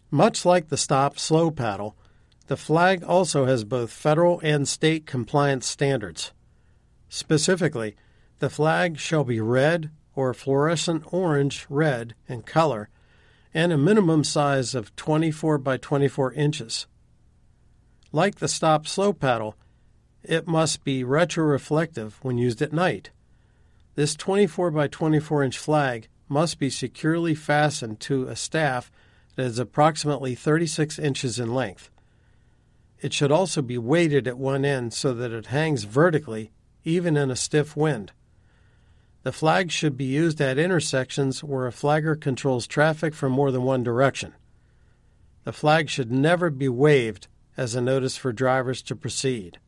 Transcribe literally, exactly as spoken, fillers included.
Much like the stop slow paddle, the flag also has both federal and state compliance standards. Specifically, the flag shall be red or fluorescent orange-red in color and a minimum size of twenty-four by twenty-four inches. Like the stop slow paddle, it must be retroreflective when used at night. This twenty-four by twenty-four inch flag must be securely fastened to a staff that is approximately thirty-six inches in length. It should also be weighted at one end so that it hangs vertically, even in a stiff wind. The flag should be used at intersections where a flagger controls traffic from more than one direction. The flag should never be waved as a notice for drivers to proceed.